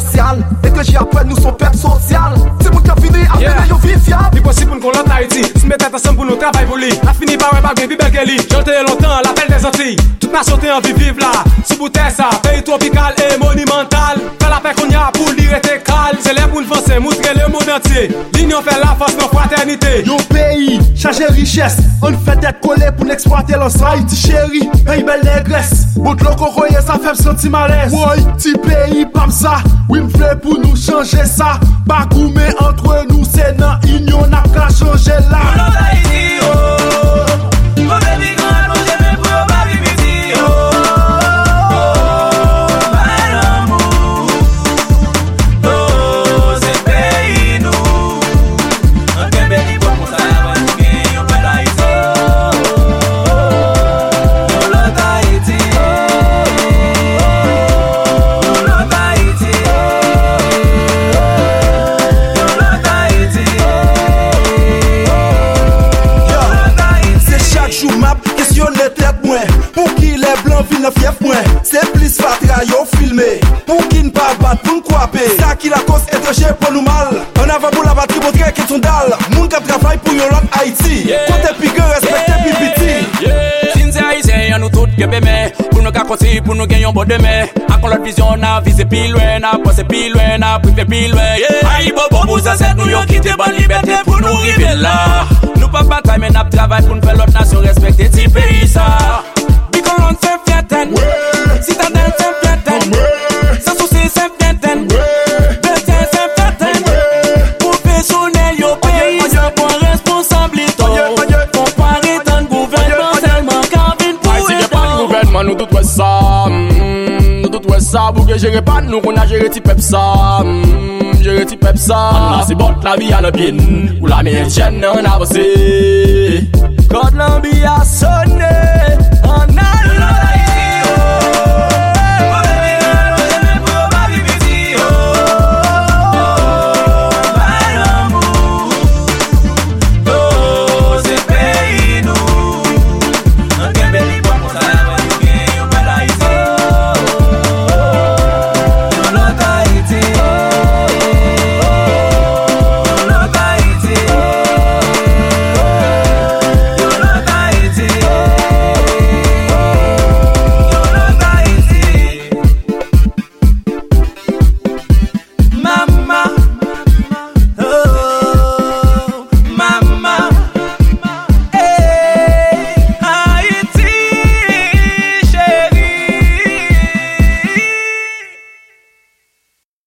spécial. Et que j'y apprenne, nous sommes peuple social. C'est mon qui a fini, à venir, yo vie fiable. C'est possible pour nous qu'on Haïti. Se mettre ensemble pour nous travailler pour lui. La fini par un baguette, puis belle gueule. J'entends longtemps, l'appel des Antilles. Toute nation t'es envie vivre là. Sous bouteille ça, pays tropical et monumental. Fais la paix qu'on y a pour lire et t'es calme. C'est l'air pour nous foncer, montrer le monde entier. L'union fait la force, nos fraternité. Yo pays, chargé richesse. On fait d'être collé pour n'exploiter l'ensemble. Haïti chéri, pays belle négresse. Bout de l'eau royer, ça fait me sentir malaise. Ouais, petit pays, pam ça. Oui, m'flait pour nous changer ça. Pas gourmet entre nous, c'est dans union, n'a qu'à changer là. C'est plus fatra yo filmé. Pour qui ne pas battre, pour nous croiper. Ça qui la cause étranger pour nous mal. En avant pour la batterie, pour qui sont dalle. Moun qui travaille pour yon l'autre Haïti. Côté piqueur, respectez pipiti. Si nous haïtiens, nous tous que bébé. Pour nous cacoter, pour nous gagner un bon demain. Encore l'autre vision, on a visé pile loin, on a pensé pile loin, on a privé pile loin. Aïe, bobo, vous ça c'est nous yon quitté bonne liberté pour nous arriver là. Nous pas bataille, mais nous travaillons pour nous faire l'autre nation respecter ti pays ça. Bicolon c'est fiaten, citadelle c'est fiaten, sans souci c'est fiaten, bétin c'est fiaten. Professionnel yo pays, c'est pour responsabilité. Comparé dans le gouvernement, tellement cabine pour si y'a pas de gouvernement, nous tout ouais ça. Nous tout ouais ça, pour que gérer pas nous, on a géré ti pep ça. Géré ti pep ça. On a si bot la vie à la bien, ou la métienne on a avancé. Quand l'ambiance sonne.